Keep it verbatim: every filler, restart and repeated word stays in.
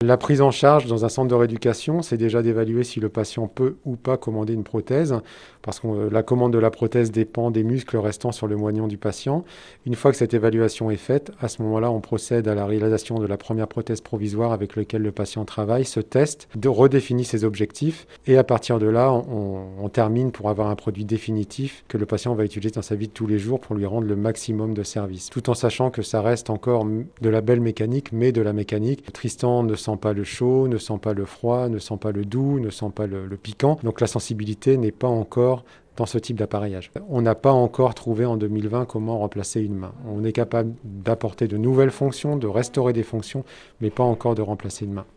La prise en charge dans un centre de rééducation, c'est déjà d'évaluer si le patient peut ou pas commander une prothèse, parce que la commande de la prothèse dépend des muscles restant sur le moignon du patient. Une fois que cette évaluation est faite, à ce moment-là, on procède à la réalisation de la première prothèse provisoire avec laquelle le patient travaille, se teste, de redéfinit ses objectifs, et à partir de là, on, on termine pour avoir un produit définitif que le patient va utiliser dans sa vie de tous les jours pour lui rendre le maximum de service, tout en sachant que ça reste encore de la belle mécanique, mais de la mécanique. Tristan ne sent pas le chaud, ne sent pas le froid, ne sent pas le doux, ne sent pas le, le piquant. Donc la sensibilité n'est pas encore dans ce type d'appareillage. On n'a pas encore trouvé en deux mille vingt comment remplacer une main. On est capable d'apporter de nouvelles fonctions, de restaurer des fonctions, mais pas encore de remplacer une main.